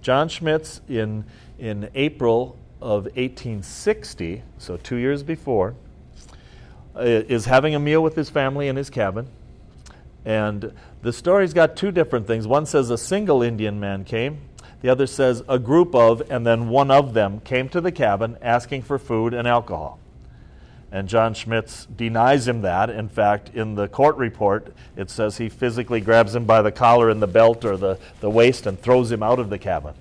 John Schmitz in April of 1860, so 2 years before, is having a meal with his family in his cabin. And the story's got two different things. One says a single Indian man came. The other says a group of, and then one of them came to the cabin asking for food and alcohol. And John Schmitz denies him that. In fact, in the court report, it says he physically grabs him by the collar and the belt or the waist and throws him out of the cabin.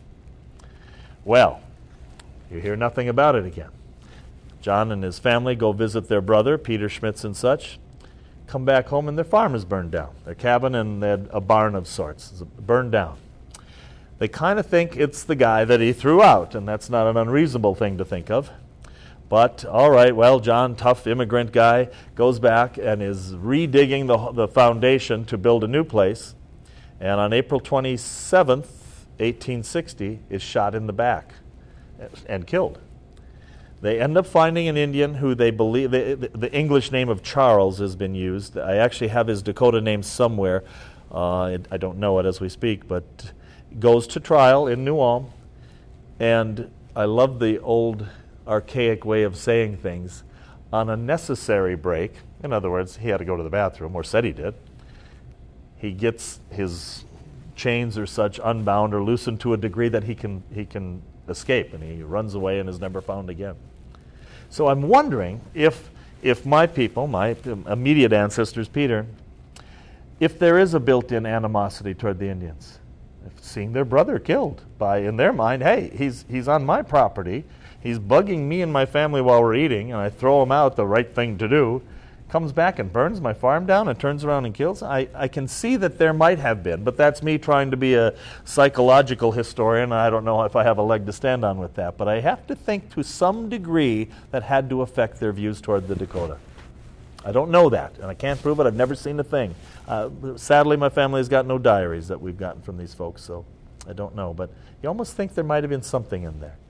Well, you hear nothing about it again. John and his family go visit their brother, Peter Schmitz and such, come back home and their farm is burned down. Their cabin and they had a barn of sorts is burned down. They kind of think it's the guy that he threw out, and that's not an unreasonable thing to think of. But, all right, well, John, tough immigrant guy, goes back and is redigging the foundation to build a new place. And on April 27th, 1860, is shot in the back and killed. They end up finding an Indian who they believe, the English name of Charles has been used. I actually have his Dakota name somewhere. I don't know it as we speak, but goes to trial in New Ulm. And I love the old archaic way of saying things. On a necessary break, in other words, he had to go to the bathroom, or said he did, he gets his chains or such unbound or loosened to a degree that he can escape, and he runs away and is never found again. So I'm wondering if my people, my immediate ancestors, Peter, if there is a built-in animosity toward the Indians, if seeing their brother killed by, in their mind, hey, he's on my property, he's bugging me and my family while we're eating, and I throw him out, the right thing to do, comes back and burns my farm down and turns around and kills. I can see that there might have been, but that's me trying to be a psychological historian. I don't know if I have a leg to stand on with that, but I have to think to some degree that had to affect their views toward the Dakota. I don't know that, and I can't prove it. I've never seen a thing. Sadly, my family has got no diaries that we've gotten from these folks, so I don't know. But you almost think there might have been something in there.